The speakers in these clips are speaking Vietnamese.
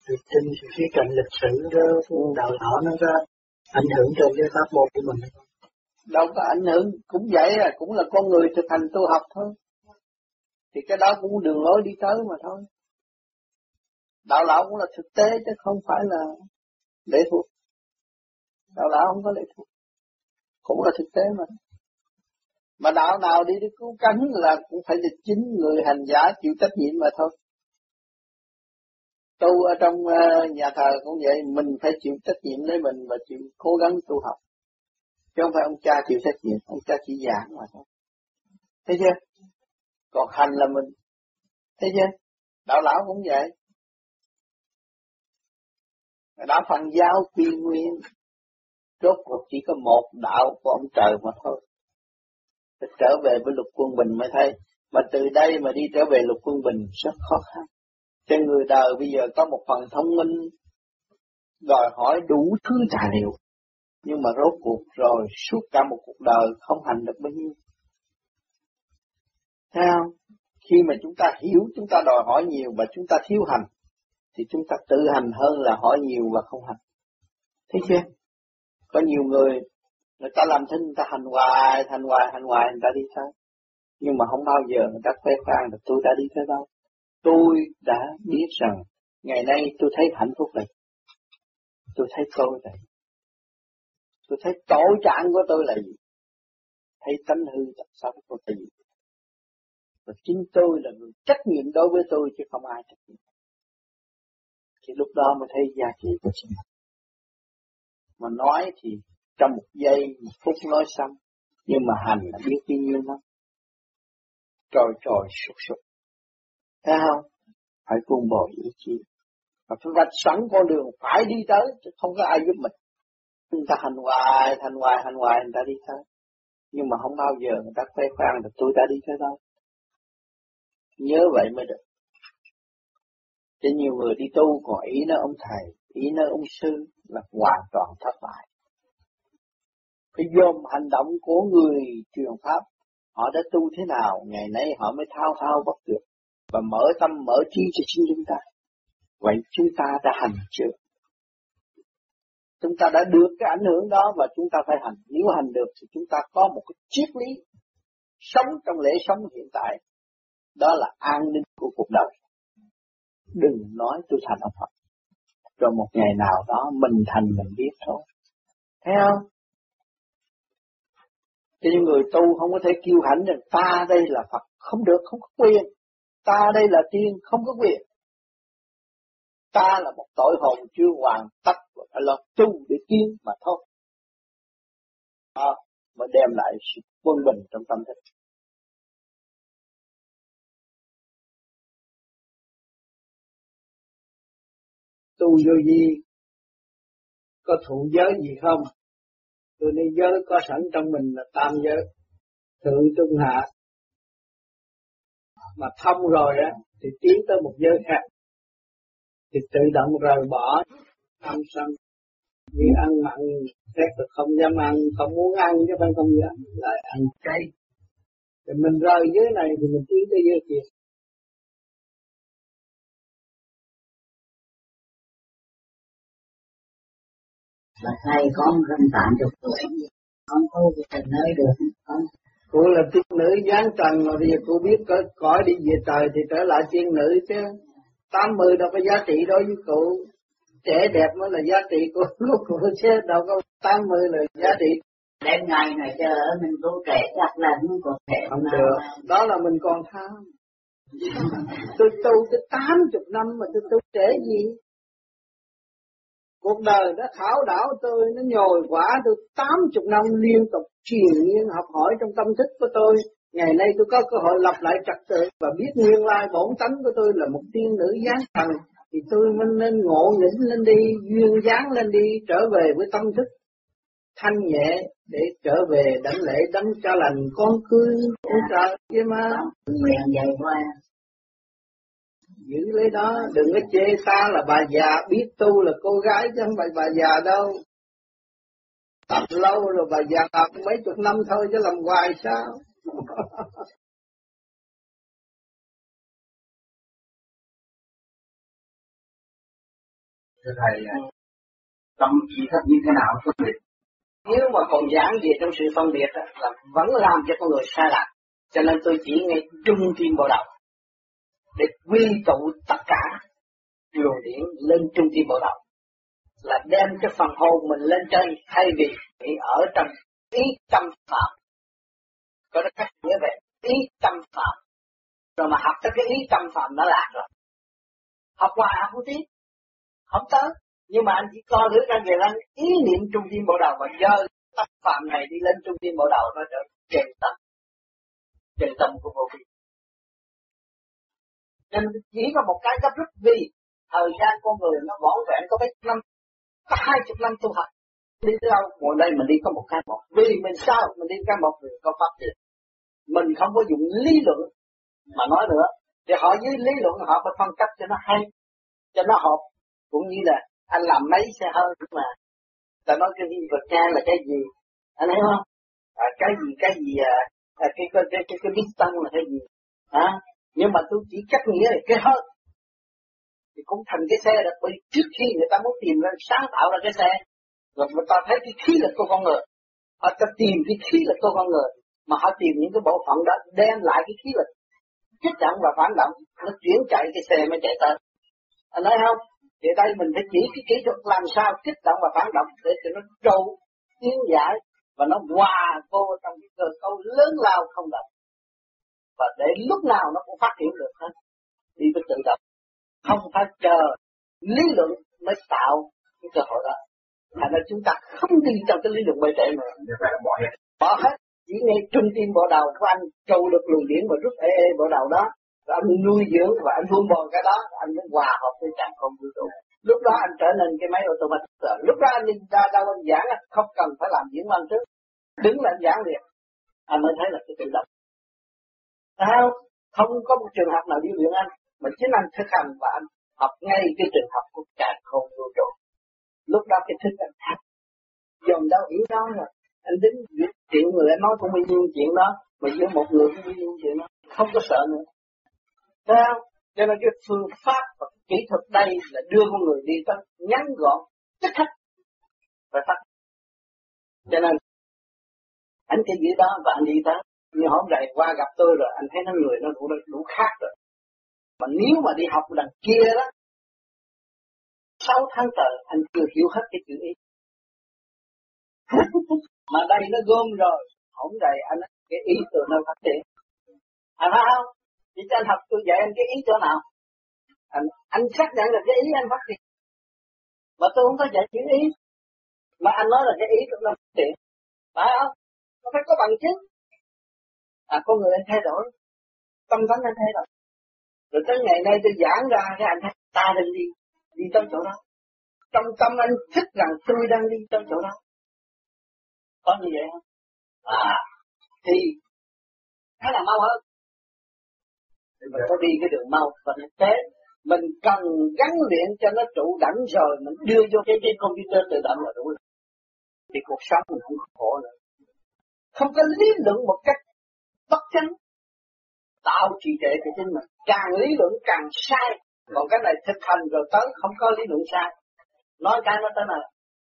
Thì trên khía cạnh lịch sử đó, đạo đạo nó có ảnh hưởng trên cái pháp môn của mình không? Đâu có ảnh hưởng, cũng vậy à, cũng là con người thực hành tu học thôi. Thì cái đó cũng đường lối đi tới mà thôi. Đạo lão cũng là thực tế chứ không phải là lệ thuộc. Đạo lão không có lệ thuộc, cũng là thực tế mà. Mà đạo nào đi cứu cánh là cũng phải là chính người hành giả chịu trách nhiệm mà thôi. Tu ở trong nhà thờ cũng vậy, mình phải chịu trách nhiệm lấy mình và chịu cố gắng tu học. Chứ không phải ông cha chịu trách nhiệm, ông cha chỉ giảng mà thôi. Thấy chưa? Còn hành là mình. Thấy chưa? Đạo lão cũng vậy. Đạo Phật giáo quy nguyên, rốt cuộc chỉ có một đạo của ông trời mà thôi. Phải trở về với luật quân bình mới thấy. Mà từ đây mà đi trở về luật quân bình rất khó khăn. Cho người đời bây giờ có một phần thông minh, đòi hỏi đủ thứ tài liệu. Nhưng mà rốt cuộc rồi suốt cả một cuộc đời không hành được bao nhiêu. Thấy không? Khi mà chúng ta hiểu, chúng ta đòi hỏi nhiều và chúng ta thiếu hành, thì chúng ta tự hành hơn là hỏi nhiều và không hành. Thấy chưa? Có nhiều người ta làm thinh, người ta hành hoài, người ta đi tới. Nhưng mà không bao giờ người ta khoe khoang được tôi đã đi tới đâu. Tôi đã biết rằng ngày nay tôi thấy hạnh phúc này. Tôi thấy tôi này. Tôi thấy tội trạng của tôi là gì? Thấy tánh hư tật xấu của tôi là gì? Và chính tôi là người trách nhiệm đối với tôi chứ không ai trách nhiệm. Thì lúc đó mới thấy giá trị của chính mình. Mà nói thì trong một giây, một phút nói xong. Nhưng mà hành là biết bao nhiêu lắm. Trôi sụp. Thấy không? Phải cuồng bồi ý chí. Và phải vạch sẵn con đường phải đi tới, chứ không có ai giúp mình. Người ta hành hoài, người ta đi tới. Nhưng mà không bao giờ người ta khoe khoang được tôi đã đi tới đâu. Nhớ vậy mới được. Chứ nhiều người đi tu còn ý nó ông thầy, ý nó ông sư là hoàn toàn thất bại. Phải dồn hành động của người truyền pháp. Họ đã tu thế nào, ngày nay họ mới thao bất tuyệt. Và mở tâm, mở trí cho chính chúng ta. Vậy chúng ta đã hành chưa? Chúng ta đã được cái ảnh hưởng đó và chúng ta phải hành. Nếu hành được thì chúng ta có một cái triết lý sống trong lễ sống hiện tại. Đó là an ninh của cuộc đời. Đừng nói tôi thành ông Phật. Rồi một ngày nào đó mình thành mình biết thôi. Thấy không? Cho những người tu không có thể kiêu hãnh rằng ta đây là Phật. Không được, không có quyền. Ta đây là tiên, không có quyền. Ta là một tội hồn chưa hoàn tất và phải lo tu để tiến mà thôi. Đó mới đem lại sự quân bình trong tâm thức. Tu vô vi có thụ giới gì không? Tôi nói giới có sẵn trong mình là tam giới, thượng trung hạ. Mà thông rồi á thì tiến tới một giới khác. Thì tự động rời bỏ tham sân. Vì ăn mặn xét là không dám ăn, không muốn ăn chứ phải không dám, lại ăn chay. Thì mình rời giới này thì mình tiến tới giới kia. Là thầy con gần 80 tuổi, con tu về tận nơi được con. Cô là tiên nữ giáng trần mà bây giờ cô biết cõi đi về trời thì trở lại tiên nữ chứ. 80 đâu có giá trị đối với cô. Trẻ đẹp mới là giá trị của cô chứ đâu có 80 là giá trị. Đến ngày này chờ mình tu trẻ chắc là không có thể. Không được, đó là mình còn tham. Tôi tu tới 80 năm mà tôi tu trẻ gì? Cuộc đời đã khảo đảo tôi, nó nhồi quả tôi 80 năm liên tục truyền nhiên học hỏi trong tâm thức của tôi. Ngày nay tôi có cơ hội lập lại trật tự và biết nguyên lai bổn tánh của tôi là một tiên nữ giáng thần. Thì tôi mới nên ngộ nghĩnh lên đi, duyên dáng lên đi, trở về với tâm thức thanh nhẹ để trở về đảnh lễ đấng cha lành con cưới của trời chứ mà. Nguyện vậy qua. Giữ lấy đó, đừng có chê ta là bà già, biết tu là cô gái chứ không phải bà già đâu. Tập lâu rồi bà già mấy chục năm thôi chứ làm hoài sao. Thưa Thầy, tâm chỉ thức như thế nào phân biệt? Nếu mà còn giảng về trong sự phân biệt là vẫn làm cho con người sai lạc. Cho nên tôi chỉ ngay trung tim bộ đầu để quy tụ tất cả luồng điển lên trung tim bộ đầu, là đem cái phần hồn mình lên trên, thay vì bị ở trong ý tâm phạm. Có nó cách nghĩa về ý tâm phạm, rồi mà học tới cái ý tâm phạm nó lạc rồi. Học hoài học không tiếp, không tới. Nhưng mà anh chỉ coi thử ra về lên ý niệm trung tim bộ đầu và dơ tâm phạm này đi lên trung tim bộ đầu, nó trở chân tâm của vô vi. Nên chỉ có một cái gấp rút, vì thời gian con người nó vỏn vẹn có mấy năm, có 20 năm tu học, đi tới đâu ngồi đây mình đi có một cái một, vì mình sao mình đi cái một người có pháp gì, mình không có dùng lý luận mà nói nữa, thì họ với lý luận họ phải phân cách cho nó hay, cho nó hợp. Cũng như là anh làm mấy xe hơi mà ta nói cái vật cha là cái gì, anh thấy không? Cái gì cái piston là cái gì, nhưng mà tôi chỉ cách nghĩa là cái hơi thì cũng thành cái xe được. Bởi trước khi người ta muốn tìm ra sáng tạo ra cái xe, rồi người ta thấy cái khí lực của con người, họ ta tìm cái khí lực của con người, mà họ tìm những cái bộ phận đó đem lại cái khí lực kích động và phản động, nó chuyển chạy cái xe mới chạy tới. Anh nói không? Thì đây mình phải chỉ cái kỹ thuật làm sao kích động và phản động để cho nó trâu tiến giải và nó hòa vô trong cái cơ cấu lớn lao không động, và để lúc nào nó cũng phát triển được hết, đi với tự động, không phải chờ lý luận mới tạo cái cơ hội đó. Thành ra chúng ta không đi trong cái lý luận bề trễ nữa, bỏ hết, chỉ ngay trung tim bộ đầu của anh trâu được luồng điển và rút bộ đầu đó, và anh nuôi dưỡng và anh vun bồi cái đó, anh mới hòa hợp với trạng không vũ trụ. Lúc đó anh trở nên cái máy automatic. Lúc đó anh đi ra đâu anh giảng không cần phải làm diễn văn trước, đứng lên giảng liền, anh mới thấy là cái tự động. Sao? Không có một trường hợp nào đi luyện anh, mà chính anh thực hành và anh học ngay cái trường học của trạng không vũ trụ. Lúc đó cái thức anh thật, dòng đâu hiểu đó rồi. Anh đứng chuyện người anh nói cũng bao nhiêu chuyện đó, mà giữa một người cũng bao nhiêu chuyện đó, không có sợ nữa. Sao? Cho nên cái phương pháp và kỹ thuật đây là đưa con người đi tới ngắn gọn, chất khắc và tắt. Cho nên anh cái gì đó và anh đi tới. Như hôm nay qua gặp tôi rồi, anh thấy nó người nó đủ khác rồi. Mà nếu mà đi học đằng kia đó, 6 tháng trời anh chưa hiểu hết cái chữ ý. Mà đây nó gom rồi, hôm nay anh cái ý từ nơi phát triển. Anh thấy không? Chỉ cho anh học tôi dạy anh cái ý chỗ nào? Anh xác nhận là cái ý anh phát triển. Mà tôi không có dạy chữ ý. Mà anh nói là cái ý của nó phát triển. Phải không? Nó phải có bằng chứng. Con người anh thay đổi. Tâm tánh anh thay đổi. Rồi tới ngày nay tôi giảng ra cái anh thấy ta đang đi tới chỗ đó. Trong tâm anh thích rằng tôi đang đi tới chỗ đó. Có như vậy không? Thì thế là mau hơn. Thì mình có đi cái đường mau và thực tế mình cần gắn luyện cho nó trụ đẳng rồi mình đưa vô cái computer tự động là đủ rồi. Thì cuộc sống mình không khổ nữa. Không có lý luận một cách bất chánh tạo trì trệ cho chính mình. Càng lý luận càng sai. Còn cái này thực hành rồi tới không có lý luận sai. Nói cái nó tới nào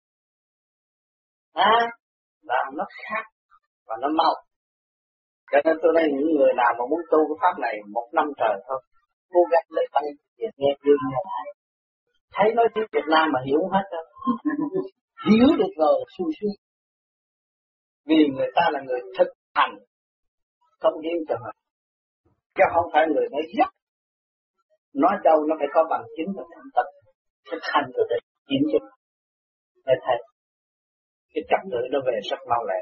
là nó khác và nó mau. Cho nên tôi đây những người nào mà muốn tu cái pháp này 1 năm trời thôi, cố gắng lấy tay nghe chương nghe lại. Thấy nói tiếng Việt Nam mà hiểu hết đâu. Hiểu được rồi suy suy. Vì người ta là người thực hành, không hiến cho mình. Chứ không phải người nói dắt. Nói đâu nó phải có bằng chứng và thành tập. Thực hành rồi để kiểm chứng. Để thấy cái trật tự nó về rất mau lẹ.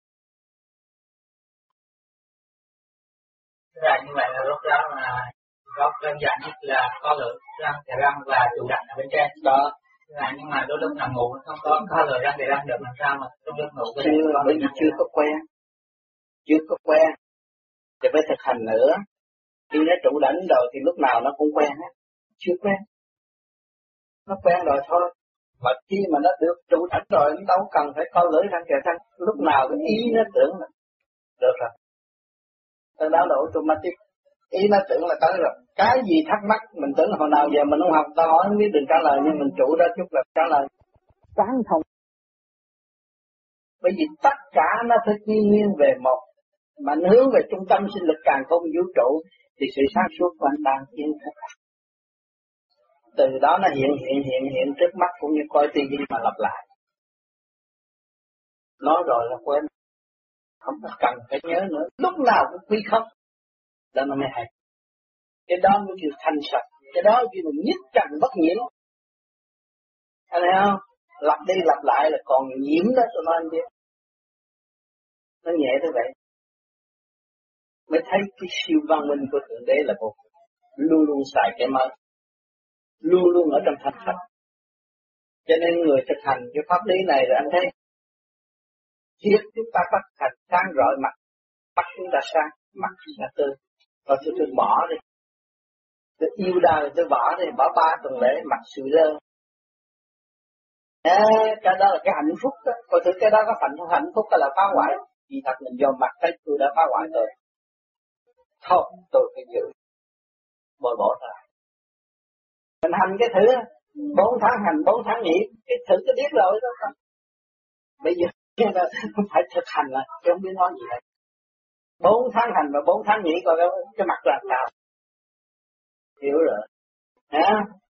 Là như vậy là lúc đó là có đơn giản nhất là có lưỡi răng kề răng và chủ động ở bên trên đó. Nhưng mà đôi lúc nằm ngủ không có lưỡi răng kề răng được làm sao mà đôi lúc ngủ cái bởi vì chưa có quen thì phải thực hành nữa. Khi nó trụ đảnh rồi thì lúc nào nó cũng quen hết. Chưa quen, nó quen rồi thôi. Mà khi mà nó được trụ đảnh rồi nó đâu cần phải có lưỡi răng kề răng. Lúc nào cái ý nó tưởng là được rồi. Từ đó là automatic. Ý nó tưởng là tới rồi. Cái gì thắc mắc mình tưởng hồi nào giờ mình không học, tao hỏi không biết đừng trả lời, nhưng mình chủ ra chút là trả lời. Quán thông. Bởi vì tất cả nó phải quy nguyên về một. Mà hướng về trung tâm sinh lực càn khôn vũ trụ thì sự sáng suốt của anh đang tiến thật. Từ đó nó hiện trước mắt cũng như coi tivi mà lặp lại. Nói rồi là quên. Không cần phải nhớ nữa. Lúc nào cũng quy không. Đó nó mới hay. Cái đó mới kêu thanh sạch. Cái đó kêu nhất trần bất nhiễm. Anh thấy không? Lặp đi lặp lại là còn nhiễm đó cho nó anh biết. Nó nhẹ tới vậy. Mới thấy cái siêu văn minh của Thượng Đế là một. Luôn luôn xài cái mới. Luôn luôn ở trong thanh sạch. Cho nên người thực hành cái pháp lý này rồi anh thấy. Thiết chúng ta bắt thành sáng rọi mặt. Mắt chúng ta sáng, mặt chúng ta tươi. Rồi tôi bỏ đi. Tôi yêu đời tôi bỏ đi, bỏ 3 tuần lễ mặt sụi lơ. Cái đó là cái hạnh phúc đó. Coi thử cái đó có hạnh phúc hay là phá hoại. Vì thật mình dòm mặt thấy tôi đã phá hoại rồi. Thôi tôi phải giữ. Bồi bổ ra. Mình hành cái thử 4 tháng hành 4 tháng nghỉ. Cái thử cái biết rồi đó. Bây giờ phải thực hành là chứ không biết nói gì hết. 4 tháng hành và 4 tháng nghỉ coi cái mặt là sao. Hiểu rồi. Hả?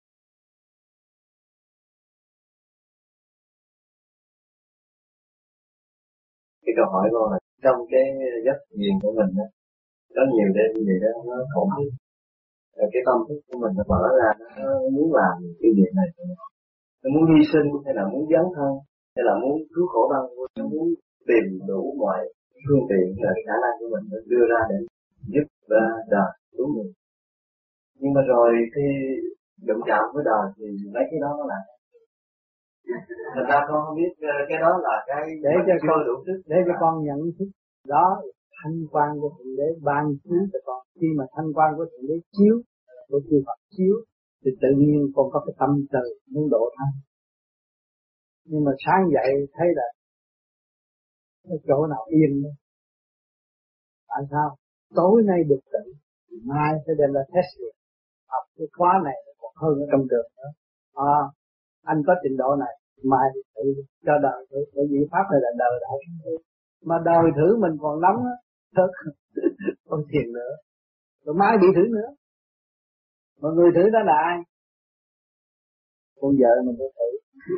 Cái câu hỏi của mình trong cái giấc thiền của mình đó, có nhiều đêm gì đó nó không biết. Cái tâm thức của mình nó mở ra, nó muốn làm cái việc này, nó muốn hy sinh hay là muốn dấn thân hay là muốn cứu khổ đau, nó muốn tìm đủ mọi phương tiện là khả năng của mình đưa ra để giúp đời cứu người. Nhưng mà rồi khi đụng chạm với đời thì mấy cái đó nó là thành ra con không biết cái đó là cái để cho con đủ sức để cho con nhận thức đó. Thanh quan của Thượng Đế ban chiếu cho con. Khi mà thanh quan của Thượng Đế chiếu, của chư Phật chiếu, thì tự nhiên con có cái tâm từ muốn độ thân. Nhưng mà sáng dậy thấy là cái chỗ nào yên đó. Tại sao? Tối nay được tự, mai sẽ đem ra test việc. Học cái khóa này còn hơn ở trong trường nữa. Anh có trình độ này, mai tự cho đời thử. Bởi vì pháp này là đời đạo. Mà đời thử mình còn nóng á, thật không thiền nữa. Rồi mai bị thử nữa. Mà người thử đó là ai? Con vợ mình đã thử.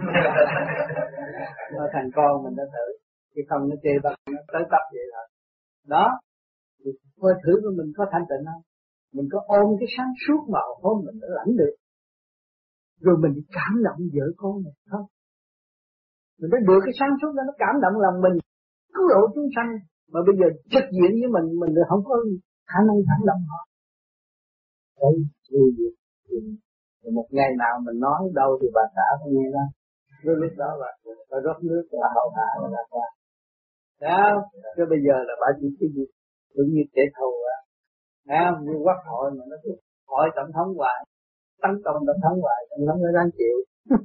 Nó thành con mình đã thử. Chứ không nó chê bắt nó tới tập vậy rồi. Đó. Thì coi thử của mình có thanh tịnh không? Mình có ôm cái sáng suốt vào không mình đã lãnh được. Rồi mình cảm động vợ con này không? Mình đã được cái sáng suốt đó, nó cảm động lòng mình. Cứu độ chúng sanh. Mà bây giờ trực diện với mình không có khả năng cảm động họ. Đấy, một ngày nào mình nói đâu thì bà xã không nghe đó. Rồi lúc đó bà rót nước là hậu hạ là qua. Đó, chứ bây giờ là bà chỉ cái gì tự nhiên kẻ thù á. Như quốc hội mà nó cứ hỏi tổng thống hoài, tấn công tổng thống hoài, tổng thống nó đang chịu.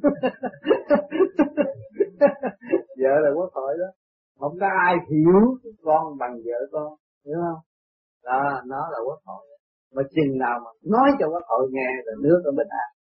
Vợ là quốc hội đó, không có ai hiểu con bằng vợ con, hiểu không? Đó, nó là quốc hội. Mà chừng nào mà nói cho quốc hội nghe là nước ở bình an.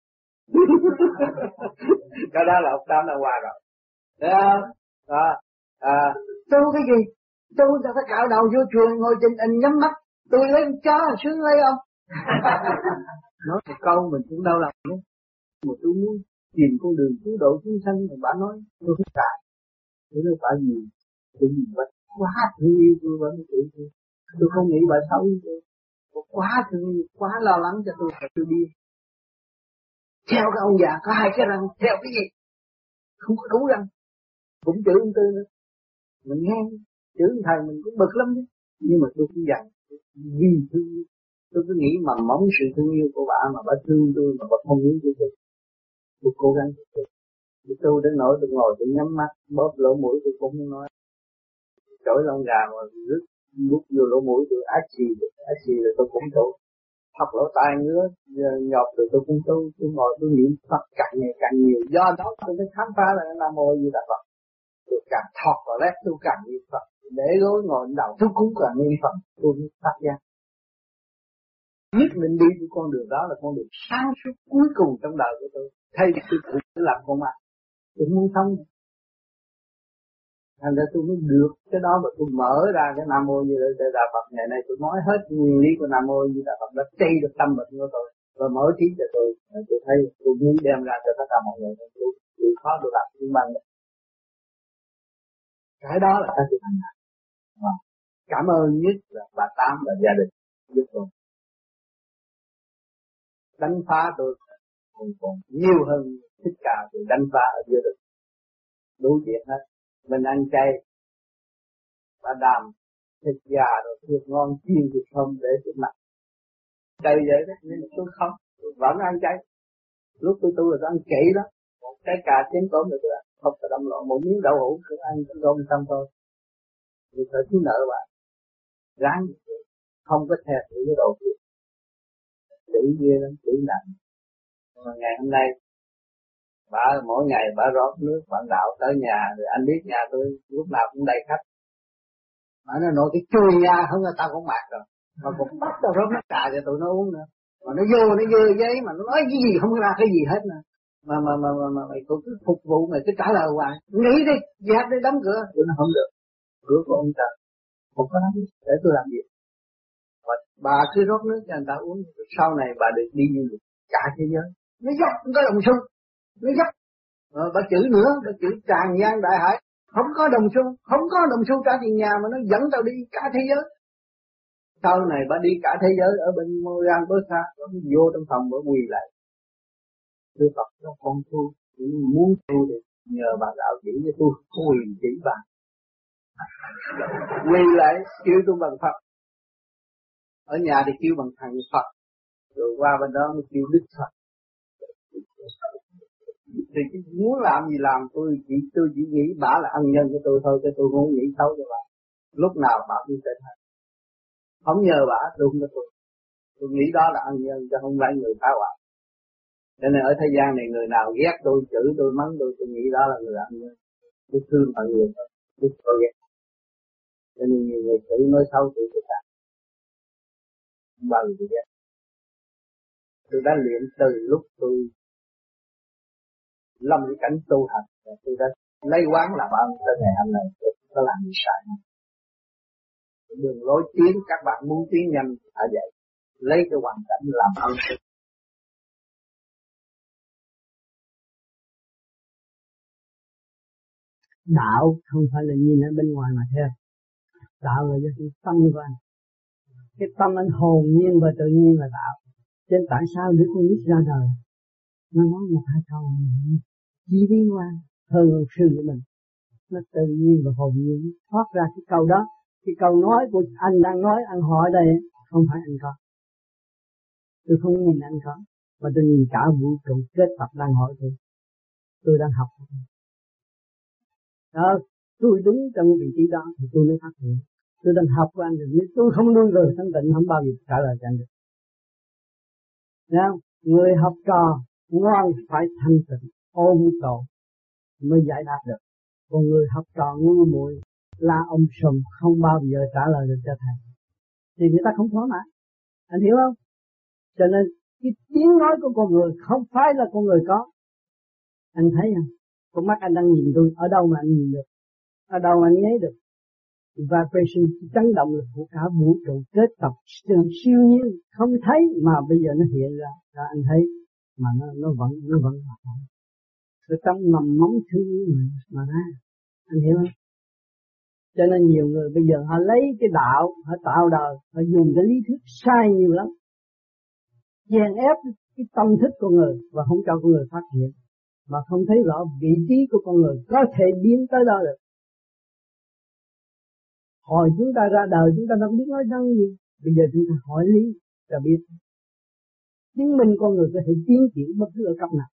Cái đó là ông Tám đã qua rồi. Đó. Tu cái gì? Tu cho phải cạo đầu vô chùa ngồi trên anh nhắm mắt. Tôi lấy chó sướng lấy ông. Nói một câu mình cũng đau lòng nữa. Mà tôi muốn tìm con đường cứu độ chúng sanh mà bà nói tôi không cạo. Tôi nói bà gì? Tôi nhìn bà quá thương yêu tôi vẫn tự tôi. Tôi không nghĩ bà xấu như tôi. Bà quá thương yêu, quá lo lắng cho tôi đi. Theo cái ông già có 2 cái răng, theo cái gì? Không có đủ răng. Cũng chửi ông Tư nữa. Mình nghe, chửi thầy mình cũng bực lắm chứ. Nhưng mà tôi cũng dặn, vì thương yêu. Tôi cứ nghĩ mầm móng sự thương yêu của bà mà bà thương tôi mà bà không muốn tôi. Tôi cố gắng tôi đến nỗi tôi ngồi tôi nhắm mắt, bóp lỗ mũi tôi cũng không nói. Chổi lông gà mà rứt bút vô lỗ mũi tôi ác xì rồi tôi cũng tu. Học lỗ tai ngứa, nhọt rồi tôi cũng tu. Tôi ngồi tôi niệm Phật càng ngày càng nhiều. Do đó tôi mới khám phá là Nam Mô Di Đà Phật. Tôi càng thọt vào lét tôi càng niệm Phật. Để gối ngồi đầu tôi cũng càng niệm Phật. Tôi mới phát giác. nhất định đi của con đường đó là con đường sáng suốt cuối cùng trong đời của tôi. Thay vì tôi cũng làm con ma, tôi muốn sống. Thành ra tôi mới được cái đó mà tôi mở ra cái Nam Mô Như Đà Phật. Ngày nay tôi nói hết nguyên lý của Nam Mô Như Đà Phật đã trị được tâm bệnh của tôi và mở trí cho tôi. Tôi thấy tôi muốn đem ra cho tất cả mọi người. Tôi khó được làm những bằng. Cái đó là cái tôi thành đạt. Cảm ơn nhất là bà Tám và gia đình giúp tôi. Đánh phá tôi còn nhiều hơn Thích Ca thì đánh phá ở giữa được. Đủ chuyện hết. Mình ăn chay, bà đàm, thịt gà rồi thịt ngon chiên thịt không để trước mặt. Chay vậy đó, nhưng mà tôi không, tôi vẫn ăn chay. Lúc tôi tu là tôi ăn kỹ đó, một cái cà chén cơm rồi tôi ăn, không có đâm loạn, một miếng đậu hũ tôi ăn cơm xong thôi. Vì phải thiếu nợ bạn, ráng không có thèm những cái đồ kia. Chữ ghê lắm, chữ nặng. Mà ngày hôm nay, bà mỗi ngày bà rót nước bạn đạo tới nhà, rồi anh biết nhà tôi lúc nào cũng đầy khách. Mà nó nổi cái chui ra không là tao cũng mặc rồi. Mà cũng bắt tao rót nước trà cho tụi nó uống nữa. Mà nó vô nó dơ giấy mà nó nói cái gì không ra cái gì hết nữa. Mà mày cũng cứ phục vụ mày cứ trả lời hoài. Nghĩ đi, dẹp đi đóng cửa. Tụi nó không được. Cửa của ông trời. Không có lắm để tôi làm gì. Mà bà cứ rót nước cho người ta uống. Sau này bà được đi du lịch cả thế giới. Nó dốc không có đồng xu. Nó dốc. Bà chửi nữa, bà chửi tràn gian đại hải. Không có đồng xu, không có đồng xu trả tiền nhà mà nó dẫn tao đi cả thế giới. Sau này bà đi cả thế giới ở bên Moran bớt xa, nó vô trong phòng bà quỳ lại. Tôi Phật nó con tu, muốn tu thì nhờ bà đạo chỉ cho tôi, quỳ chỉ bà. Quỳ lại kêu tôi bằng Phật. Ở nhà thì kêu bằng thằng Phật, rồi qua bên đó mới kêu Đức Phật. Thì muốn làm gì làm, tôi chỉ nghĩ bà là ân nhân của tôi thôi, chứ tôi không nghĩ xấu cho bà. Lúc nào bà cũng sẽ thành. Không nhờ bà tôi không có tôi nghĩ đó là ân nhân chứ không phải người phá hoại. Cho nên ở thế gian này người nào ghét tôi, chửi tôi, mắng tôi nghĩ đó là người ân nhân. Tôi thương mọi người thôi, tôi không ghét. Cho nên nhiều người chửi nói xấu tôi cả. Không bao giờ tôi ghét. Tôi đã luyện từ lúc tôi lâm cái cảnh tu hành, tôi đã lấy quán làm ơn tới ngày hôm nay tôi không có làm gì sai. Đường lối tiến các bạn muốn tiến nhanh phải vậy, lấy cái hoàn cảnh làm ơn. Đạo không phải là nhìn ở bên ngoài mà theo. Đạo là do cái tâm của anh. Cái tâm anh hồn nhiên và tự nhiên là đạo. Cho nên tại sao đứa con nít ra đời nó nói một hai câu chỉ đi qua hơn ông sư của mình, nó tự nhiên và hồn nhiên thoát ra cái câu đó. Cái câu nói của anh đang nói, anh hỏi đây không phải anh có. Tôi không nhìn anh có, mà tôi nhìn cả vũ trụ kết tập đang hỏi tôi đang học. Đó, tôi đứng trong vị trí đó thì tôi mới phát hiện tôi đang học của anh rồi. Nếu tôi không nuôi người thanh tịnh không bao giờ trả lời cho anh được. Nào, người học trò ngoan phải thanh tịnh ôm cầu mới giải đáp được. Còn người học trò ngu muội la ông sùm không bao giờ trả lời được cho thầy thì người ta không thỏa mãn. Anh hiểu không? Cho nên cái tiếng nói của con người không phải là con người có. Anh thấy không? Con mắt anh đang nhìn tôi, ở đâu mà anh nhìn được? Ở đâu mà anh nhấy được? Vibration chấn động lực của cả vũ trụ kết tập từ siêu nhiên không thấy mà bây giờ nó hiện ra, đó anh thấy mà nó vẫn hoạt động. Ở trong mầm móng thương mà ra, anh hiểu không? Cho nên nhiều người bây giờ họ lấy cái đạo, họ tạo đời, họ dùng cái lý thuyết sai nhiều lắm, chèn ép cái tâm thức của người và không cho con người phát hiện, mà không thấy rõ vị trí của con người có thể biến tới đó được. Hồi chúng ta ra đời chúng ta đâu biết nói năng gì, bây giờ chúng ta hỏi lý là biết. Chứng minh con người có thể tiến triển bất cứ ở cấp nào,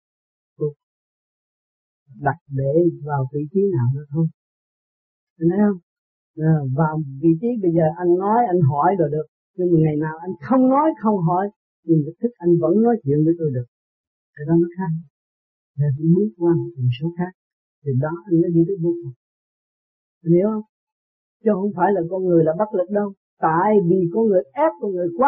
đặt để vào vị trí nào đó thôi. Anh thấy không? Vào vị trí bây giờ anh nói, anh hỏi rồi được. Nhưng mà ngày nào anh không nói, không hỏi, thì thức anh vẫn nói chuyện với tôi được. Cái đó nó khác. Thì anh bước qua một tần số khác. Thì đó anh mới đi tới vô cùng. Anh hiểu không? Chứ không phải là con người là bất lực đâu. Tại vì con người ép con người quá,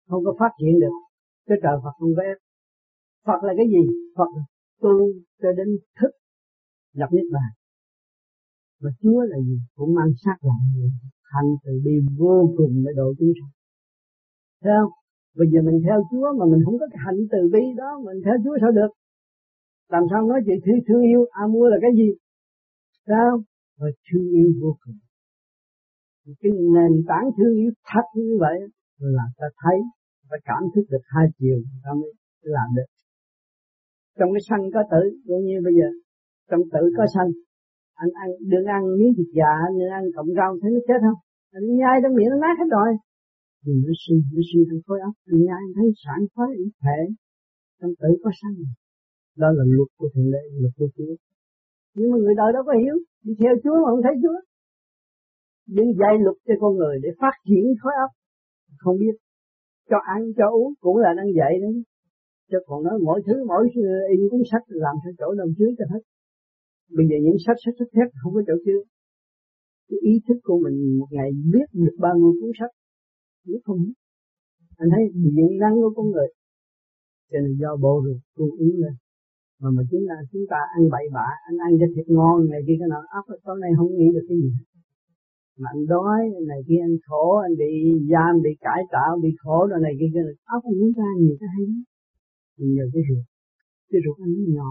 không có phát triển được. Cái trời Phật không có ép. Phật là cái gì? Phật là tu cho đến thức nhập niết bàn. Và Chúa là gì? Cũng mang sát lại người, hành từ bi vô cùng để độ chúng sanh. Thấy không? Bây giờ mình theo Chúa mà mình không có cái hành từ bi đó, mình theo Chúa sao được? Làm sao nói chuyện thương yêu, mua là cái gì? Sao? Và thương yêu vô cùng. Cái nền tảng thương yêu thật như vậy là ta thấy, ta cảm thức được hai chiều, ta mới làm được. Trong cái sanh có tử, cũng như bây giờ, trong tử có sanh. Anh ăn, đừng ăn miếng thịt gà, đừng ăn cọng rau, thấy nó chết không? Anh nhai trong miệng nó nát hết rồi. Thì nó sinh trong khối óc, anh nhai thấy sảng khoái, thể. Trong tử có sanh. Đó là luật của Thượng Đế, luật của Chúa. Nhưng mà người đời đâu có hiểu, đi theo Chúa mà không thấy Chúa. Nhưng dạy luật cho con người để phát triển khối óc. Không biết, cho ăn, cho uống cũng là đang dạy đó. Chứ còn nói mỗi thứ, mỗi in cuốn sách làm theo chỗ đồng chứa cho hết. Bây giờ những sách thép không có chỗ chứa. Cái ý thức của mình một ngày biết được bao nhiêu cuốn sách, biết không biết. Anh thấy điện năng của con người. Cho nên do bộ ruột cung ứng lên. Mà chúng ta ăn bậy bạ, anh ăn cái thịt ngon này kia cái nào ốc tối nay không nghĩ được cái gì. Mà anh đói này kia anh khổ, anh bị giam, bị cải tạo, bị khổ rồi này kia cái ốc anh muốn ra nhiều cái hay lắm. Nhờ cái ruột anh nhỏ.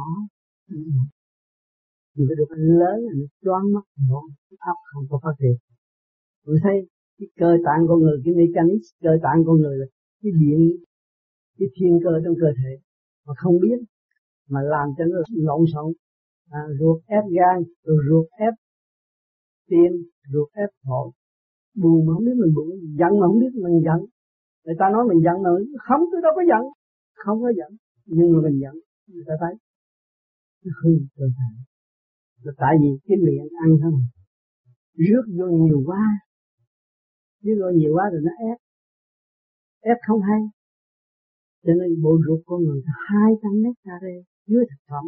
Nhưng cái ruột anh lớn anh choáng mắt ngon, ốc không có phát triển. Mình thấy cái cơ tạng con người, cái mechanics cơ tạng con người là cái điện, cái thiên cơ trong cơ thể mà không biết, mà làm cho nó lộn xộn. Ruột ép gan, rồi ruột ép tim, ruột ép phổi. Buồn mà không biết mình buồn, giận mà không biết mình giận. Người ta nói mình giận mà không, tôi đâu có giận, không có giận, nhưng mà mình giận, người ta thấy nó hư cơ thể. Là tại vì cái miệng ăn không, rước vô nhiều quá rồi nó ép không hay. Cho nên bộ ruột con người 200 mét carê chứa thực phẩm,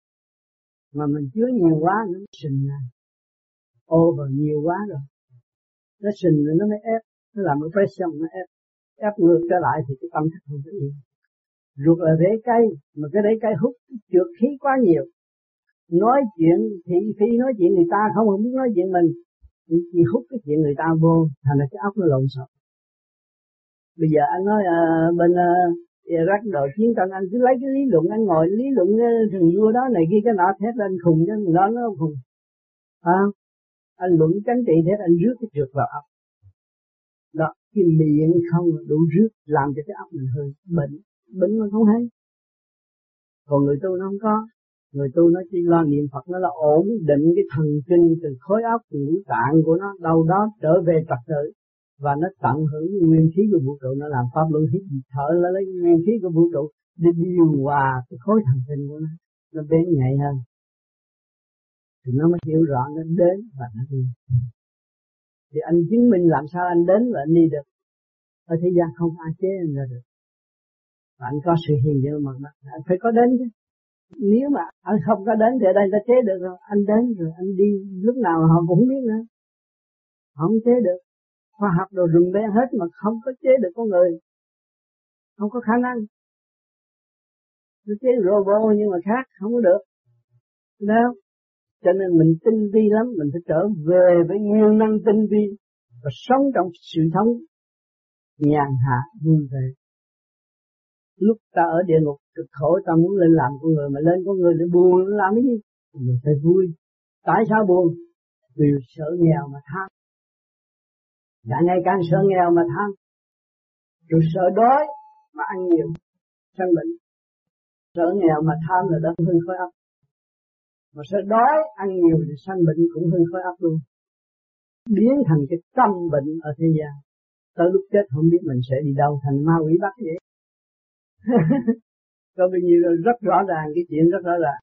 mà mình chứa nhiều quá nó sình ra, over nhiều quá rồi, nó sình rồi nó mới ép, nó làm cái pressure nó ép ngược trở lại thì cái tâm thức không có yên. Ruột là rễ cây, mà cái rễ cây hút trượt khí quá nhiều. Nói chuyện thị phi nói chuyện người ta không biết nói chuyện mình, chỉ hút cái chuyện người ta vô, thành ra cái óc nó lộn xộn. Bây giờ anh nói bên Iraq đội chiến tranh, anh cứ lấy cái lý luận, anh ngồi lý luận thằng vua đó này kia cái nọ thét lên khùng chứ nó không khùng. Anh luận chính trị thét anh rước cái trượt vào óc. Đó, cái miệng không đủ rước làm cho cái óc mình hơi bệnh mà không hay. Còn người tu nó không có. Người tu nó chỉ lo niệm Phật, nó là ổn định cái thần kinh từ khối óc, từ ngũ tạng của nó đâu đó trở về trật tự, và nó tận hưởng nguyên khí của vũ trụ, nó làm pháp luân hít thở là lấy nguyên khí của vũ trụ để điều hòa cái khối thần kinh của nó bén nhạy hơn, thì nó mới hiểu rõ nó đến và nó đi. Thì anh chứng minh làm sao anh đến và anh đi được. Ở thế gian không ai chế anh ra được, và anh có sự hiện diện mà anh phải có đến chứ. Nếu mà anh không có đến thì ở đây ta chế được rồi. Anh đến rồi anh đi lúc nào họ cũng không biết nữa, không chế được. Khoa học đồ rùm beng hết mà không có chế được con người, không có khả năng. Nó chế robot nhưng mà khác không có được. Đâu? Cho nên mình tinh vi lắm, mình phải trở về với nguyên năng tinh vi và sống trong sự sống nhàn hạ vui vẻ. Lúc ta ở địa ngục cực khổ, ta muốn lên làm con người, mà lên con người để buồn làm cái gì? Mình phải vui. Tại sao buồn? Vì sợ nghèo mà tham. Càng ngày càng sợ nghèo mà tham. Rồi sợ đói mà ăn nhiều, sanh bệnh. Sợ nghèo mà tham là đã hư khối óc. Mà sợ đói, ăn nhiều thì sanh bệnh cũng hư khối óc luôn. Biến thành cái tâm bệnh ở thế gian. Tới lúc chết không biết mình sẽ đi đâu, thành ma quỷ bắt vậy. Có bao nhiêu rất rõ ràng, cái chuyện rất rõ ràng.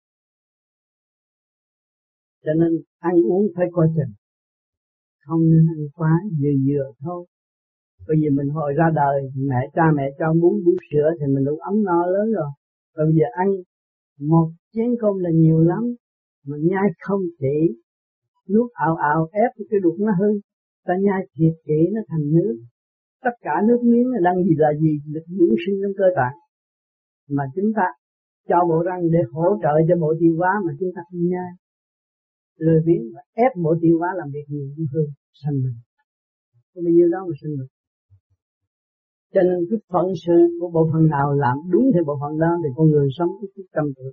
Cho nên ăn uống phải coi chừng, không nên ăn quá vừa thôi. Bởi vì mình hồi ra đời, cha mẹ cho bú sữa thì mình đủ ấm no lớn rồi. Rồi bây giờ ăn một chén cơm là nhiều lắm, mà nhai không chỉ, nuốt ào ép cái đục nó hư. Ta nhai thiệt kỹ nó thành nước, Tất cả nước miếng đang gì là gì? Lực dưỡng sinh trong cơ tạng. Mà chúng ta cho bộ răng để hỗ trợ cho bộ tiêu hóa mà chúng ta không nhai. Lười biếng và ép bộ tiêu hóa làm việc nhiều hơn sanh bệnh. Có bao nhiêu đó mà sanh bệnh. Cho nên cái phận sự của bộ phận nào làm đúng theo bộ phận đó thì con người sống ít trăm tuổi.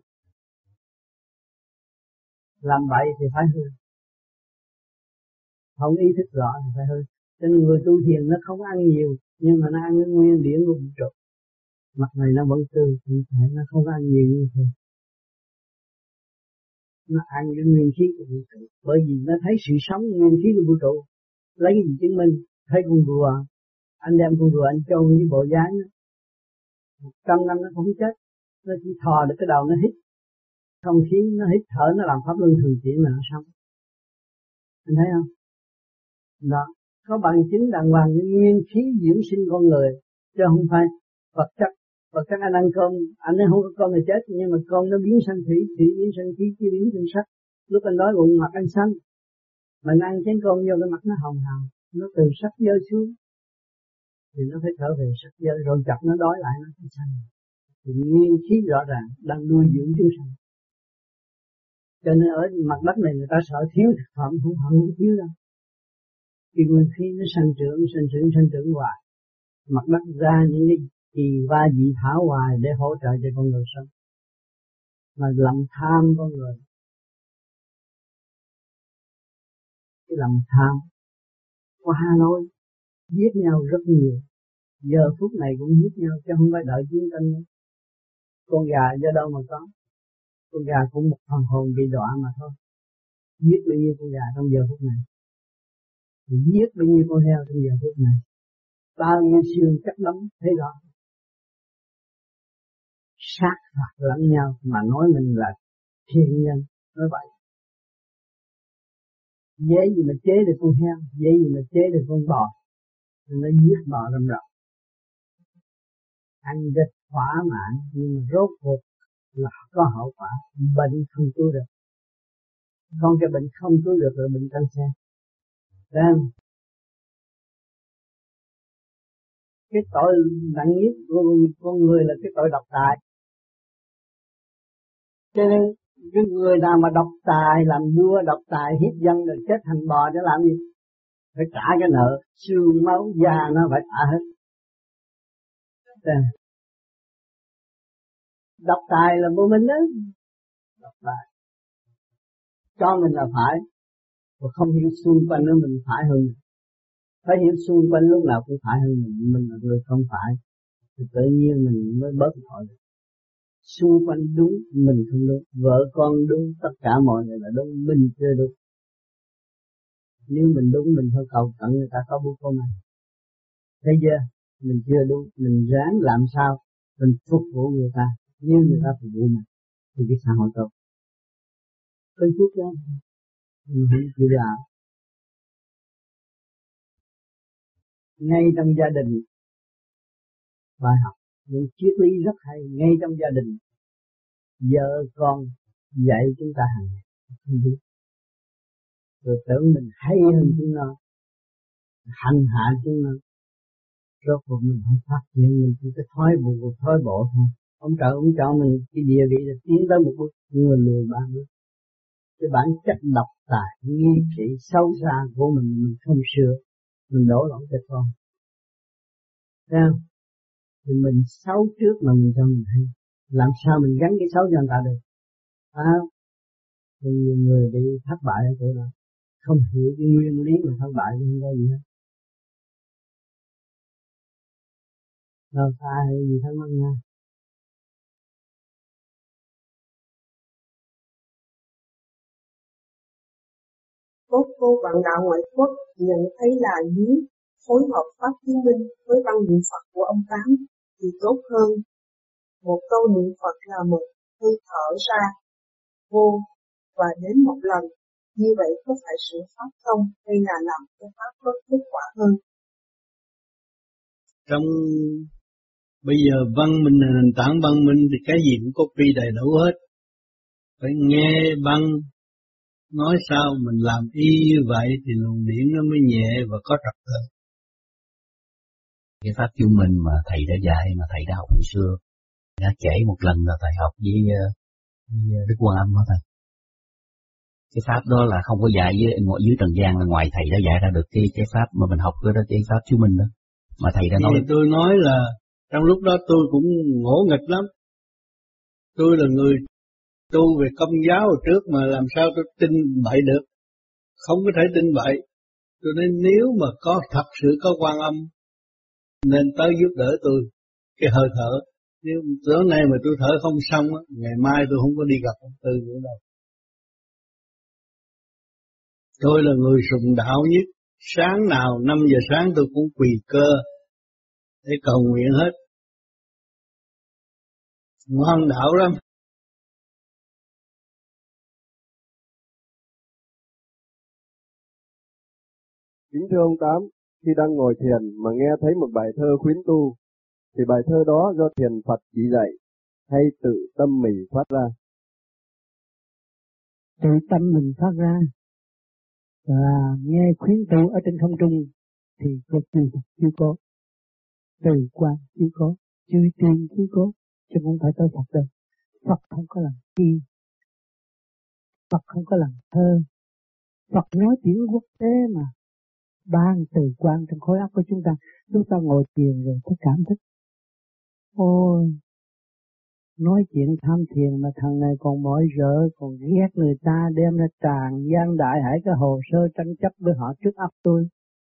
Làm bậy thì phải hư. Không ý thức rõ thì phải hư. Cho nên người tu thiền nó không ăn nhiều, nhưng mà nó ăn cái nguyên điển của vũ trụ. Mặt này nó vẫn tươi, nó không ăn nhiều như thế. Nó ăn cái nguyên khí của vũ trụ. Bởi vì nó thấy sự sống nguyên khí của vũ trụ. Lấy cái gì chứng minh? Thấy con rùa, anh đem con rùa anh chôn với bộ dáng, 100 năm nó không chết. Nó chỉ thò được cái đầu nó hít không khí, nó hít thở, nó làm pháp luân thường chuyển là nó sống. Anh thấy không? Đó, có bằng chứng đàng hoàng những nguyên khí dưỡng sinh con người, chứ không phải vật chất. Vật chất anh ăn cơm, anh ấy không có cơm là chết, nhưng mà cơm nó biến thành thủy, thủy biến thành khí, khí biến thành sắt. Lúc anh đói bụng mặt anh xanh, mình ăn chén cơm vô cái mặt nó hồng hào, nó từ sắt dơ xuống, thì nó phải trở về sắt dơ, rồi chặt nó đói lại nó sẽ xanh. Thì nguyên khí rõ ràng đang nuôi dưỡng chúng sanh. Cho nên ở mặt đất này người ta sợ thiếu thực phẩm, không thiếu đâu. Khi nguyên khí nó sanh trưởng hoài, mặt đất ra những cái kỳ va dị thảo hoài để hỗ trợ cho con người sống. Mà lòng tham con người, cái lòng tham qua lối giết nhau rất nhiều, giờ phút này cũng giết nhau chứ không phải đợi chiến tranh nữa. Con gà do đâu mà có? Con gà cũng một phần hồn bị đọa mà thôi. Giết bao nhiêu con gà trong giờ phút này, giết bao nhiêu con heo trong giờ phút này, bao nhiêu xương chất đóng thấy rõ. Sát phạt lẫn nhau mà nói mình là thiên nhân, nói vậy. Dễ gì mà chế được con heo, dễ gì mà chế được con bò, nó giết bò rầm rộ. Ăn rất thỏa mãn nhưng mà rốt cuộc là có hậu quả, bệnh không cứu được. Còn cái bệnh không cứu được là bệnh cancer. Nên cái tội nặng nhất của con người là cái tội độc tài. Cho nên cái người nào mà độc tài, làm vua độc tài, hiếp dân rồi chết thành bò để làm gì? Phải trả cái nợ, xương máu da nó phải trả hết. Độc tài là vô minh đó. Độc tài cho mình là phải, và không hiểu xung quanh nó mình phải hơn mình. Phải hiểu xung quanh lúc nào cũng phải hơn mình là người không phải, thì tự nhiên mình mới bớt tội. Xung quanh đúng, mình không đúng, vợ con đúng, tất cả mọi người là đúng, mình chưa đúng. Nếu mình đúng, mình phải cầu cận người ta có bút công này. Thấy chưa? Mình chưa đúng, mình ráng làm sao mình phục vụ người ta, như người ta phục vụ mình, thì cái xã hội tốt. Có chút đó, mình không chịu làm. Ngay trong gia đình, bài học những triết lý rất hay. Ngay trong gia đình, vợ con dạy chúng ta hàng ngày không biết, rồi tưởng mình hay hơn chúng nó, hành hạ chúng nó, rốt cuộc mình không phát triển, mình chỉ có thói bộ thôi. Ông trời cũng cho mình cái địa vị là tiến tới một bước, nhưng mà lùi 3 bước. Cái bản chất độc tài, nghi kỵ, xấu xa của mình không sửa, mình đổ lỗi cho con. Thấy không? Thì mình xấu trước mà mình cho mình hay, làm sao mình gắn cái xấu cho người ta được? Thì nhiều người bị thất bại ở chỗ đó, không hiểu cái nguyên lý mà thất bại không có gì hết. Đâu sai hay gì thắc mắc nha. Cô bạn đạo ngoại quốc nhận thấy là nếu phối hợp pháp chứng minh với văn niệm Phật của ông Tám thì tốt hơn. Một câu niệm Phật là một hơi thở ra vô và đến một lần, như vậy có phải sửa pháp không hay là làm cho pháp có kết quả hơn? Trong bây giờ văn minh là nền tảng văn minh thì cái gì cũng có quy đầy đủ hết. Phải nghe băng nói sao mình làm y như vậy thì luồng điển nó mới nhẹ và có trật tự. Cái pháp chứng minh mà thầy đã dạy, mà thầy đã học hồi xưa, đã kể một lần là thầy học với Đức Quan Âm đó thầy. Cái pháp đó là không có dạy dưới trần gian, là ngoài thầy đã dạy ra được cái pháp mà mình học đó, cái pháp chứng minh đó. Mà thầy đã nói. Thì tôi nói là trong lúc đó tôi cũng ngỗ nghịch lắm. Tôi là người tu về công giáo hồi trước mà làm sao tôi tin bậy được. Không có thể tin bậy. Cho nên nếu mà có thật sự có Quan Âm nên tới giúp đỡ tôi cái hơi thở. Nếu tối nay mà tôi thở không xong á, ngày mai tôi không có đi gặp ông Tư nữa đâu. Tôi là người sùng đạo nhất. Sáng nào 5 giờ sáng tôi cũng quỳ cơ để cầu nguyện hết. Ngoan đạo lắm. Kính thưa ông Tám, khi đang ngồi thiền mà nghe thấy một bài thơ khuyến tu, thì bài thơ đó do thiền Phật chỉ dạy hay tự tâm mình phát ra? Tự tâm mình phát ra. Và nghe khuyến tu ở trên không trung thì có chưa có. Từ quan chưa có, chư tiên chưa có, chứ không phải tới Phật đâu. Phật không có làm chi, Phật không có làm thơ. Phật nói tiếng quốc tế mà ban từ quan trong khối óc của chúng ta ngồi thiền rồi có cảm thức. Ôi, nói chuyện tham thiền mà thằng này còn mỏi rỡ, còn ghét người ta đem ra tràn gian đại hải cái hồ sơ tranh chấp với họ trước óc tôi.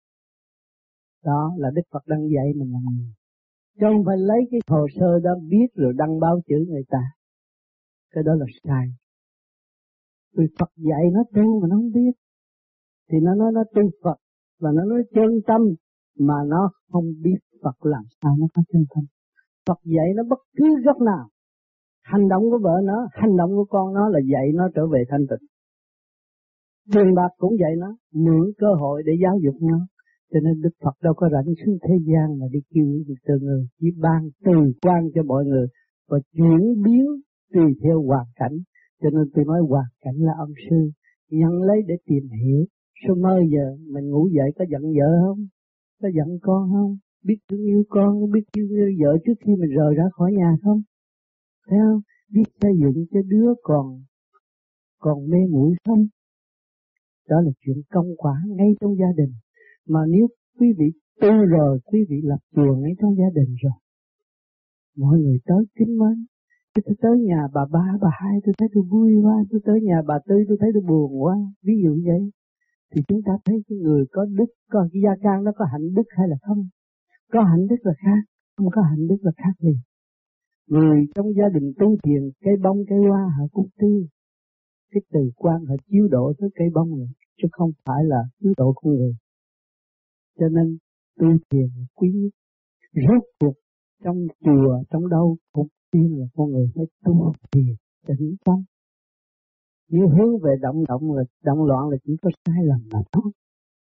Đó là Đức Phật đang dạy mình làm người. Chứ không phải lấy cái hồ sơ đó viết rồi đăng báo chữ người ta. Cái đó là sai. Vì Phật dạy nó tu mà nó không biết. Thì nó nói nó tu Phật và nó nói chân tâm mà nó không biết Phật làm sao nó có chân tâm. Phật dạy nó bất cứ góc nào. Hành động của vợ nó, hành động của con nó là dạy nó trở về thanh tịnh. Tiền bạc cũng dạy nó, mượn cơ hội để giáo dục nó. Cho nên Đức Phật đâu có rảnh xuống thế gian mà đi kêu từ người, chỉ ban từ quan cho mọi người và chuyển biến tùy theo hoàn cảnh. Cho nên tôi nói hoàn cảnh là ông sư, nhận lấy để tìm hiểu. Sao mơ giờ mình ngủ dậy có giận vợ không? Có giận con không? Biết thương yêu con, biết thương yêu vợ trước khi mình rời ra khỏi nhà không? Thấy không? Biết xây dựng cho đứa còn mê muội không? Đó là chuyện công quả ngay trong gia đình. Mà nếu quý vị tu rồi, quý vị lập chùa ngay trong gia đình rồi, mọi người tới kính mến. Tôi tới nhà bà ba, bà hai tôi thấy tôi vui quá, tôi tới nhà bà Tư tôi thấy tôi buồn quá. Ví dụ vậy, thì chúng ta thấy cái người có đức, có cái gia can nó có hạnh đức hay là không? Có hạnh đức là khác, không có hạnh đức là khác liền. Người trong gia đình tu thiền, cây bông cây hoa họ cũng tu. Cái từ quan họ chiếu độ tới cây bông này, chứ không phải là chiếu độ con người. Cho nên tu thiền quý nhất. Rốt cuộc trong chùa, trong đâu cũng tiên là con người phải tu thiền tĩnh tâm. Nếu hướng về động loạn là chỉ có sai lầm mà thôi.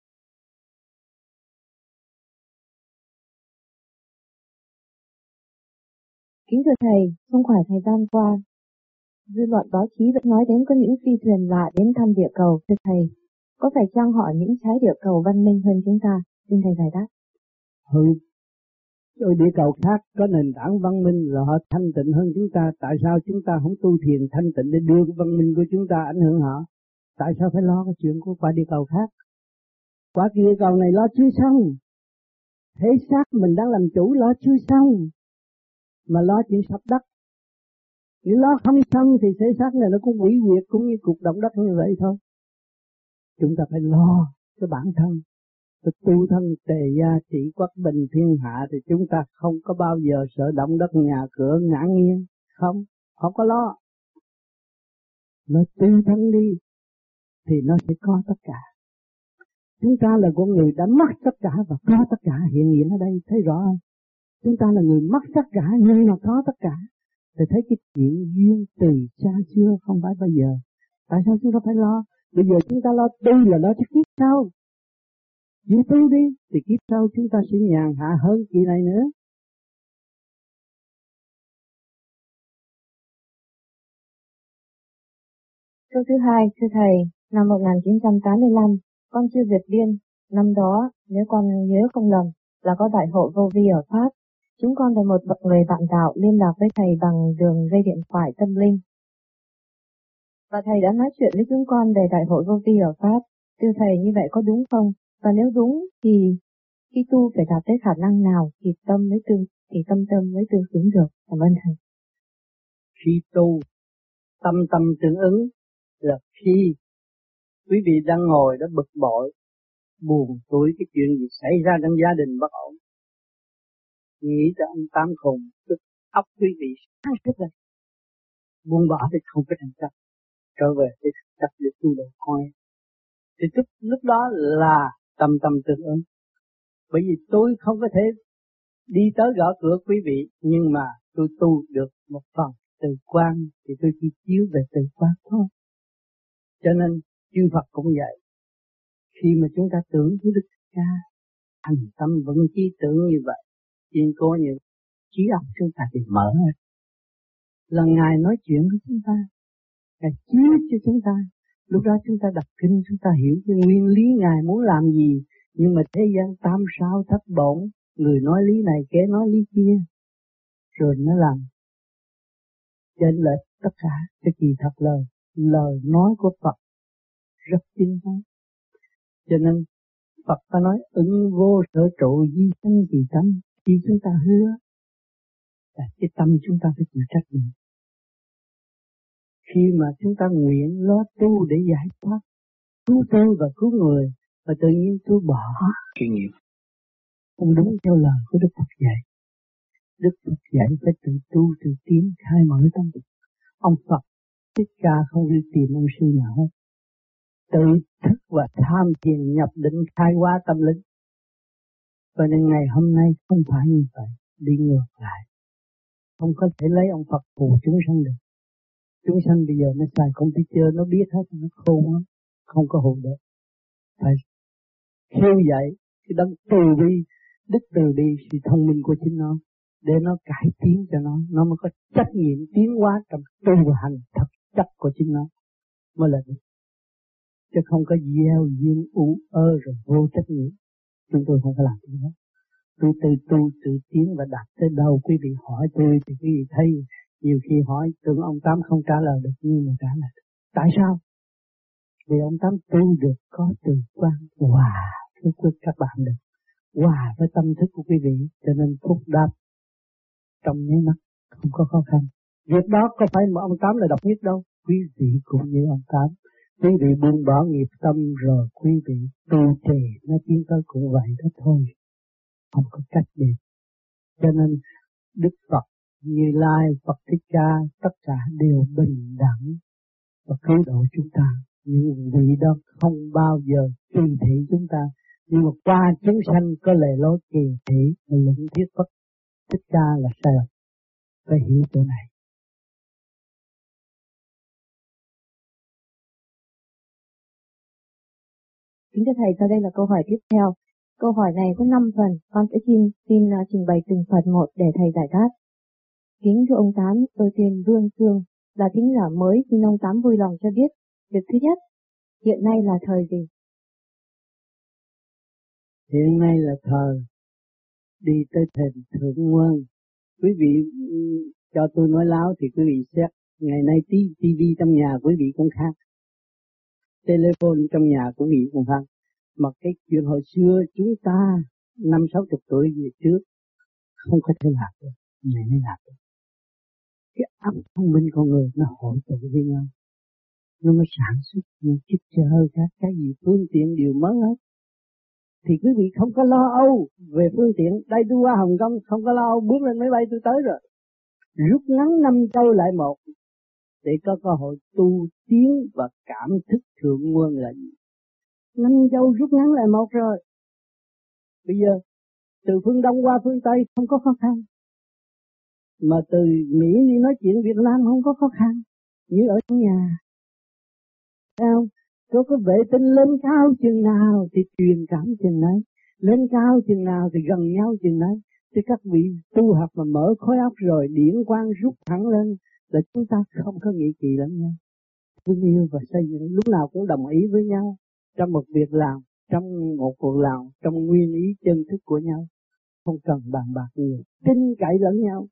Kính thưa Thầy, không phải thời gian qua, dư luận báo chí vẫn nói đến có những phi thuyền lạ đến thăm địa cầu. Thưa Thầy, có phải chăng họ những trái địa cầu văn minh hơn chúng ta? Xin Thầy giải đáp. Ở địa cầu khác có nền tảng văn minh là họ thanh tịnh hơn chúng ta. Tại sao chúng ta không tu thiền thanh tịnh để đưa cái văn minh của chúng ta ảnh hưởng họ? Tại sao phải lo cái chuyện của qua địa cầu khác? Qua địa cầu này lo chưa xong. Thể xác mình đang làm chủ lo chưa xong. Mà lo chuyện sập đất. Nếu lo không xong thì thể xác này nó cũng hủy diệt cũng như cuộc động đất như vậy thôi. Chúng ta phải lo cho bản thân. Tu thân tề gia trị quốc bình thiên hạ thì chúng ta không có bao giờ sợ động đất nhà cửa ngã nghiêng. Không có lo. Nó tu thân đi thì nó sẽ có tất cả. Chúng ta là con người đã mất tất cả và có tất cả hiện diện ở đây, thấy rõ không? Chúng ta là người mất tất cả nhưng mà có tất cả. Thì thấy cái chuyện duyên từ xa xưa không phải bây giờ. Tại sao chúng ta phải lo? Bây giờ chúng ta lo tu là lo cho kiếp sau. Nếu tu đi thì kiếp sau chúng ta sẽ nhàn hạ hơn kỳ này nữa. Câu thứ hai, thưa Thầy, năm 1985, con chưa Việt Liên, năm đó nếu con nhớ không lầm, là có đại hội vô vi ở Pháp. Chúng con là một người bạn đạo liên lạc với thầy bằng đường dây điện thoại tâm linh. Và thầy đã nói chuyện với chúng con về đại hội vô vi ở Pháp. Thưa thầy, như vậy có đúng không? Và nếu đúng thì khi tu phải đạt tới khả năng nào thì tâm mới tương xứng được? Cảm ơn thầy. Khi tu, tâm tương ứng là khi quý vị đang ngồi đó bực bội, buồn tủi cái chuyện gì xảy ra trong gia đình bất ổn, nghĩ cho ông Tám khùng, tức óc quý vị sáng suốt lên, buông bỏ thì không có thành chấp, trở về để tập để tu độ con. Thì lúc đó là tâm tương ứng. Bởi vì tôi không có thể đi tới gõ cửa quý vị, nhưng mà tôi tu được một phần từ quan thì tôi chỉ chiếu về từ quan thôi. Cho nên chư Phật cũng vậy. Khi mà chúng ta tưởng với Đức Cha, thành tâm vẫn chi tưởng như vậy, chuyên cố như trí óc chúng ta thì mở hết. Là Ngài nói chuyện với chúng ta, Ngài chiếu cho chúng ta. Lúc đó chúng ta đọc kinh, chúng ta hiểu cái nguyên lý Ngài muốn làm gì. Nhưng mà thế gian tam sao thất bổn, người nói lý này, kẻ nói lý kia, rồi nó làm chênh lệch tất cả. Cái kỳ thật lời nói của Phật rất chính xác. Cho nên Phật ta nói ứng vô sở trụ di sanh kỳ tâm. Khi chúng ta hứa là cái tâm chúng ta phải chịu trách nhiệm. Khi mà chúng ta nguyện lo tu để giải thoát, cứu tôi và cứu người, và tự nhiên tôi bỏ chuyên nghiệp, không đúng theo lời của Đức Phật dạy. Đức Phật dạy phải tự tu, tự tiến, khai mở tâm. Ông Phật Thích Ca không đi tìm ông sư nào hết, tự thức và tham thiền nhập định khai hóa tâm linh. Và nên ngày hôm nay không phải như vậy, đi ngược lại. Không có thể lấy ông Phật phù chúng sanh được. Chúng sanh bây giờ nó xài computer, nó biết hết, nó khôn lắm, không có hồn được. Phải khêu dậy cái đấng từ bi, đức từ bi, sự thông minh của chính nó, để nó cải tiến cho nó mới có trách nhiệm tiến hóa trong tu hành thật chất của chính nó mới là được. Chứ không có gieo duyên rồi vô trách nhiệm. Chúng tôi không có làm gì hết. Tôi tự tu, tự tiến và đạt tới đâu quý vị hỏi tôi thì quý vị thấy nhiều khi hỏi tưởng ông Tám không trả lời được nhưng mà trả lời được. Tại sao? Vì ông Tám tu được có từ quan hòa với các bạn được, hòa với tâm thức của quý vị, cho nên phúc đáp trong nháy mắt, không có khó khăn. Việc đó có phải mà ông Tám là độc nhất đâu, quý vị cũng như ông Tám. Quý vị buông bỏ nghiệp tâm rồi quý vị tu trì nó tiến tới cũng vậy đó thôi, không có cách gì. Cho nên Đức Phật, Như Lai, Phật Thích Ca tất cả đều bình đẳng và cứu độ chúng ta. Những vị đó không bao giờ kỳ thị chúng ta, nhưng mà qua chúng sanh có lề lối kỳ thị và luận thuyết Phật Thích Ca là sai lầm. Phải hiểu chỗ này. Kính thưa thầy, sau đây là câu hỏi tiếp theo. Câu hỏi này có 5 phần, con sẽ xin trình bày từng phần một để thầy giải đáp. Kính thưa ông Tám, tôi tên Vương Sương, là thính giả mới, xin ông Tám vui lòng cho biết. Việc thứ nhất, hiện nay là thời gì? Hiện nay là thời đi tới thềm thượng nguồn. Quý vị cho tôi nói láo thì quý vị xét. Ngày nay TV trong nhà quý vị cũng khác, telephone trong nhà quý vị cũng khác. Mà cái chuyện hồi xưa chúng ta 50-60 tuổi về trước không có thể làm được, ngày nay làm được. Cái óc thông minh con người nó hội tụ với nhau, nó mới sản xuất những chiếc xe hơi khác, cái gì phương tiện đều mới hết. Thì quý vị không có lo âu về phương tiện. Đây tôi qua Hồng Kông không có lo âu, bước lên máy bay tôi tới rồi. Rút ngắn 5 châu lại một để có cơ hội tu tiến và cảm thức thượng nguồn là gì. 5 châu rút ngắn lại một rồi. Bây giờ từ phương Đông qua phương Tây không có khó khăn, mà từ Mỹ đi nói chuyện Việt Nam không có khó khăn như ở trong nhà. Thấy không? Có vệ tinh lên cao chừng nào thì truyền cảm chừng đấy, lên cao chừng nào thì gần nhau chừng đấy. Thì các vị tu học mà mở khối óc rồi điển quang rút thẳng lên là chúng ta không có nghị kỳ lẫn nhau, thương yêu và xây dựng, lúc nào cũng đồng ý với nhau trong một việc làm, trong một cuộc làm, trong nguyên ý chân thức của nhau. không cần bàn bạc nhiều, tin cậy lẫn nhau.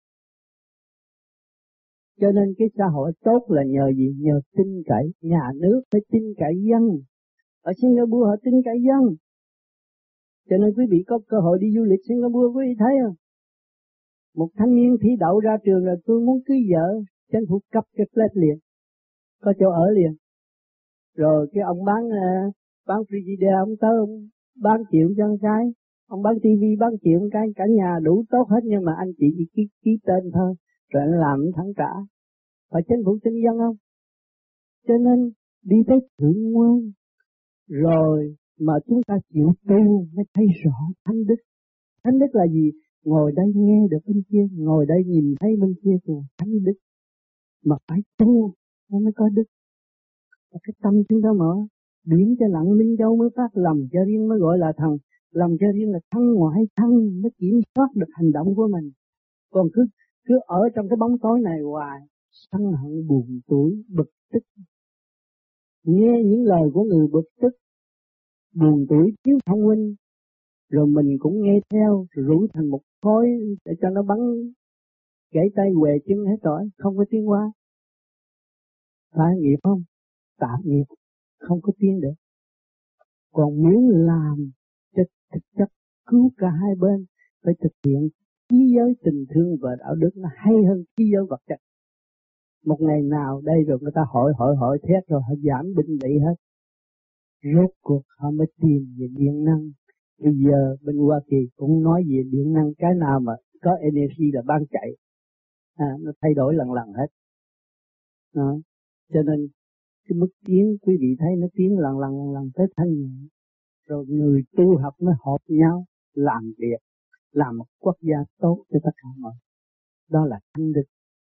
Cho nên cái xã hội tốt là nhờ gì? Nhờ tin cậy. Nhà nước phải tin cậy dân. Ở Singapore họ tin cậy dân. Cho nên quý vị có cơ hội đi du lịch Singapore, quý vị thấy không? Một thanh niên thi đậu ra trường là tôi muốn cưới vợ, chính phủ cấp cái flat liền, có chỗ ở liền. Rồi cái ông bán frigidaire, ông tới ông bán triệu cho con cái, ông bán tivi bán triệu con cái, cả nhà đủ tốt hết, nhưng mà anh chị chỉ ký tên thôi, rồi anh làm thẳng trả. Phải chính phủ tin dân không? Cho nên đi tới thượng ngoan, rồi mà chúng ta chịu tu mới thấy rõ thánh đức. Thánh đức là gì? Ngồi đây nghe được bên kia, ngồi đây nhìn thấy bên kia thì thánh đức. Mà phải tu nó mới có đức. Và cái tâm chúng ta mở, điểm cho lặng minh châu mới phát, lầm cho riêng mới gọi là thần. Lầm cho riêng là thân ngoại thân mới kiểm soát được hành động của mình. Còn cứ ở trong cái bóng tối này hoài, sân hận buồn tủi, bực tức. Nghe những lời của người bực tức, buồn tủi, thiếu thông minh, rồi mình cũng nghe theo, rồi rủ thành một khối để cho nó bắn gãy tay què chân hết rồi, không có tiến hóa. Phải nghiệp không? Tạo nghiệp, không có tiến được. Còn muốn làm cho thực chất cứu cả hai bên, phải thực hiện khí giới tình thương và đạo đức nó hay hơn khí giới vật chất. Một ngày nào đây rồi người ta hỏi thét rồi họ giảm binh bị hết. Rốt cuộc họ mới tìm về điện năng. Bây giờ bên Hoa Kỳ cũng nói về điện năng, cái nào mà có energy là ban chạy. Nó thay đổi lần hết. Cho nên cái mức tiến quý vị thấy nó tiến lần tới thanh nhẹ. Rồi người tu học nó hợp nhau làm việc, làm một quốc gia tốt cho tất cả mọi. Đó là thánh đức.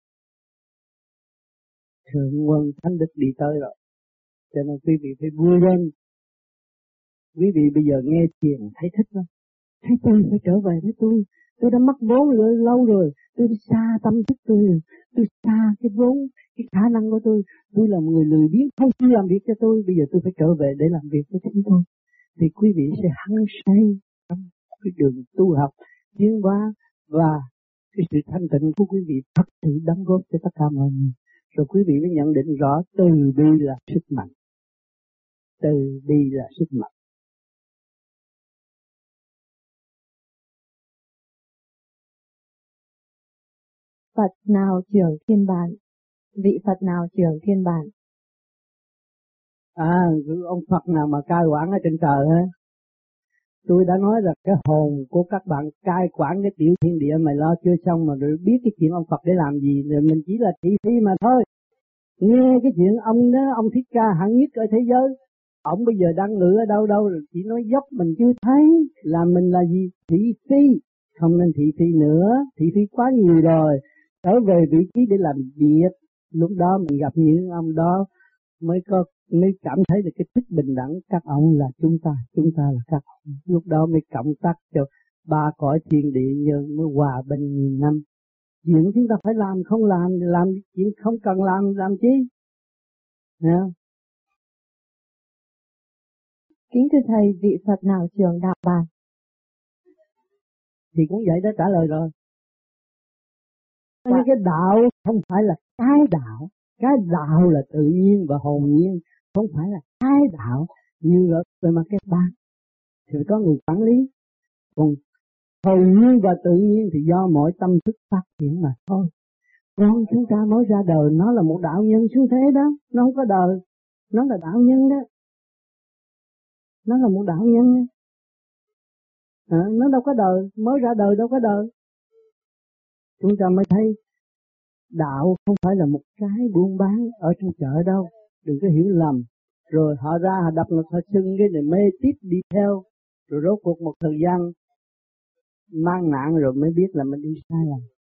Thượng nguồn thánh đức đi tới rồi. Cho nên quý vị phải vui lên. Quý vị bây giờ nghe thiền thấy thích không? Thấy tôi phải trở về với tôi đã mất vốn lâu rồi, tôi xa tâm thức tôi xa cái vốn, cái khả năng của tôi là một người lười biếng, không chịu làm việc cho tôi, bây giờ tôi phải trở về để làm việc cho chính tôi. Thì quý vị sẽ hăng say trong cái đường tu học, tiến hóa và cái sự thanh tịnh của quý vị thật sự đóng góp cho tất cả mọi người. Rồi quý vị mới nhận định rõ từ bi là sức mạnh. Từ bi là sức mạnh. Phật nào trưởng thiên bản? Vị Phật nào trưởng thiên bản? Ông Phật nào mà cai quản ở trên trời á. Tôi đã nói là cái hồn của các bạn cai quản cái tiểu thiên địa mày lo chưa xong mà rồi biết cái chuyện ông Phật để làm gì, rồi mình chỉ là thị phi mà thôi. Nghe cái chuyện ông đó, ông Thích Ca hạng nhất ở thế giới, ông bây giờ đang ngự ở đâu rồi chỉ nói dốc mình chưa thấy, là mình là gì? Thị phi, không nên thị phi nữa, thị phi quá nhiều rồi, trở về vị trí để làm việc. Lúc đó mình gặp những ông đó mới cảm thấy được cái thích bình đẳng. Các ông là chúng ta là các ông. Lúc đó mới cộng tác cho ba cõi thiên địa nhân mới hòa bình nghìn năm. Chuyện chúng ta phải làm, không làm chuyện không cần làm chi. Nha. Kính thưa Thầy, vị Phật nào trưởng đạo bản? Thì cũng vậy đó, trả lời rồi. Cái đạo không phải là cái đạo là tự nhiên và hồn nhiên, không phải là cái đạo như ở về mặt cái ban. Thì có người quản lý. Còn hồn nhiên và tự nhiên thì do mỗi tâm thức phát triển mà thôi. Con chúng ta mới ra đời nó là một đạo nhân xuống thế đó, nó không có đời, nó là đạo nhân đó. Nó là một đạo nhân. Nó đâu có đời, mới ra đời đâu có đời. Chúng ta mới thấy đạo không phải là một cái buôn bán ở trong chợ đâu, đừng có hiểu lầm. Rồi họ ra họ đập ngực họ xưng cái này mê tiếp đi theo, rồi rốt cuộc một thời gian mang nạn rồi mới biết là mình đi sai lầm.